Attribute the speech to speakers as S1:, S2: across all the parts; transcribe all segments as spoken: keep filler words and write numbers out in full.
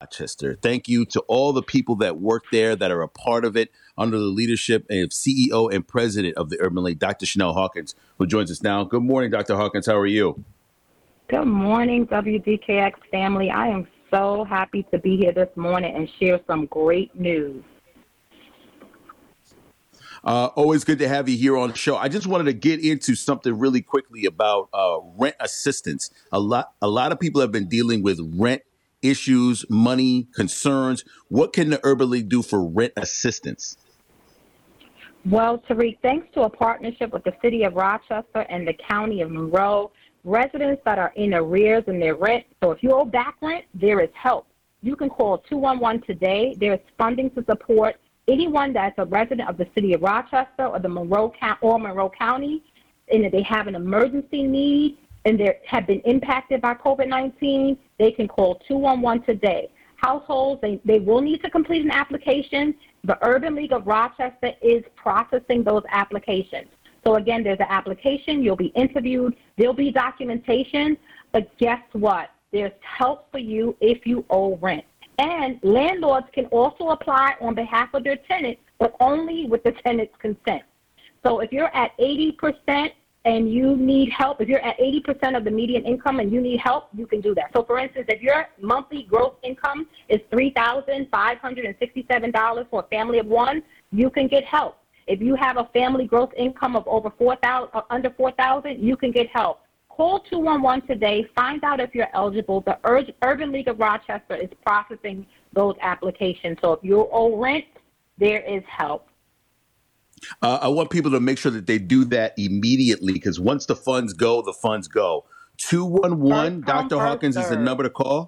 S1: Rochester. Thank you to all the people that work there that are a part of it under the leadership of C E O and president of the Urban League, Doctor Chanel Hawkins, who joins us now. Good morning, Doctor Hawkins. How are you?
S2: Good morning, W D K X family. I am so happy to be here this morning and share some great news.
S1: Uh, always good to have you here on the show. I just wanted to get into something really quickly about uh, rent assistance. A lot, a lot of people have been dealing with rent issues, money concerns. What can the Urban League do for rent assistance?
S2: Well, Tariq, thanks to a partnership with the City of Rochester and the County of Monroe, residents that are in arrears in their rent, so if you owe back rent, there is help. You can call two one one today. There's funding to support anyone that's a resident of the City of Rochester or the Monroe or Monroe County, and if they have an emergency need and they have been impacted by COVID nineteen, they can call two one one today. Households, they, they will need to complete an application. The Urban League of Rochester is processing those applications. So again, there's an application, you'll be interviewed, there'll be documentation, but guess what? There's help for you if you owe rent. And landlords can also apply on behalf of their tenants, but only with the tenant's consent. So if you're at eighty percent and you need help, if you're at eighty percent of the median income and you need help, you can do that. So for instance, if your monthly gross income is three thousand five hundred sixty-seven dollars for a family of one, you can get help. If you have a family gross income of over four thousand dollars, uh, under four thousand dollars, you can get help. Call two one one today. Find out if you're eligible. The Ur- Urban League of Rochester is processing those applications. So if you owe rent, there is help.
S1: Uh, I want people to make sure that they do that immediately because once the funds go, the funds go. two one one, Doctor Hawkins is the number to call.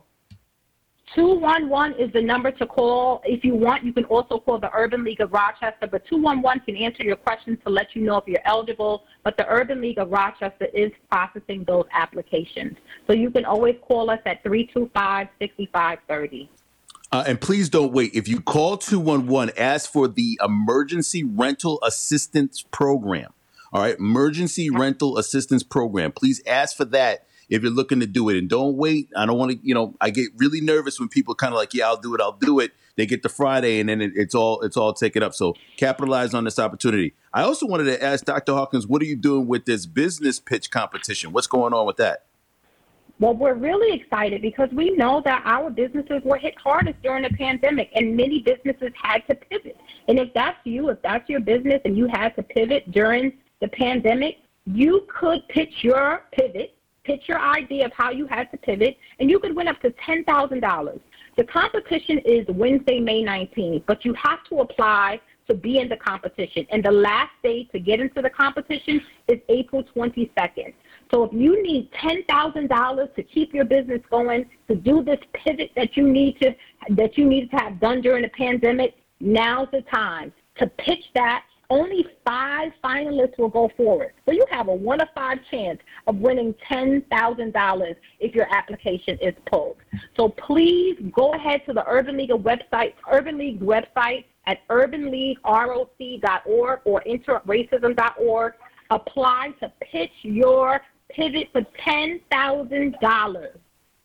S2: two one one is the number to call. If you want, you can also call the Urban League of Rochester, but two one one can answer your questions to let you know if you're eligible. But the Urban League of Rochester is processing those applications. So you can always call us at three two five, six five three zero.
S1: Uh, and please don't wait. If you call two one one, ask for the Emergency Rental Assistance Program. All right, Emergency Rental Assistance Program. Please ask for that if you're looking to do it. And don't wait. I don't want to, you know, I get really nervous when people kind of like, yeah, I'll do it, I'll do it. They get to Friday and then it, it's all it's all taken up. So capitalize on this opportunity. I also wanted to ask Doctor Hawkins, what are you doing with this business pitch competition? What's going on with that?
S2: Well, we're really excited because we know that our businesses were hit hardest during the pandemic and many businesses had to pivot. And if that's you, if that's your business and you had to pivot during the pandemic, you could pitch your pivot, pitch your idea of how you had to pivot, and you could win up to ten thousand dollars. The competition is Wednesday, May nineteenth, but you have to apply to be in the competition. And the last day to get into the competition is April twenty-second. So if you need ten thousand dollars to keep your business going, to do this pivot that you need to that you need to have done during the pandemic, now's the time to pitch that. Only five finalists will go forward. So you have a one of five chance of winning ten thousand dollars if your application is pulled. So please go ahead to the Urban League website, Urban League's website at urban league roc dot org or interracism dot org. Apply to pitch your pivot for ten thousand dollars.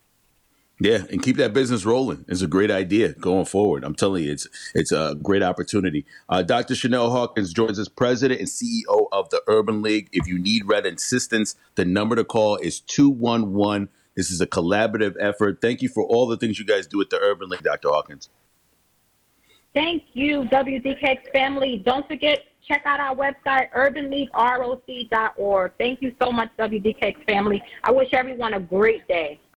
S1: Yeah, and keep that business rolling. It's a great idea going forward. I'm telling you, it's it's a great opportunity. Uh, Doctor Chanel Hawkins joins us, president and C E O of the Urban League. If you need rent assistance, the number to call is two one one. This is a collaborative effort. Thank you for all the things you guys do at the Urban League, Doctor Hawkins.
S2: Thank you, W D K X family. Don't forget, check out our website, urban league roc dot org. Thank you so much, W D K X family. I wish everyone a great day.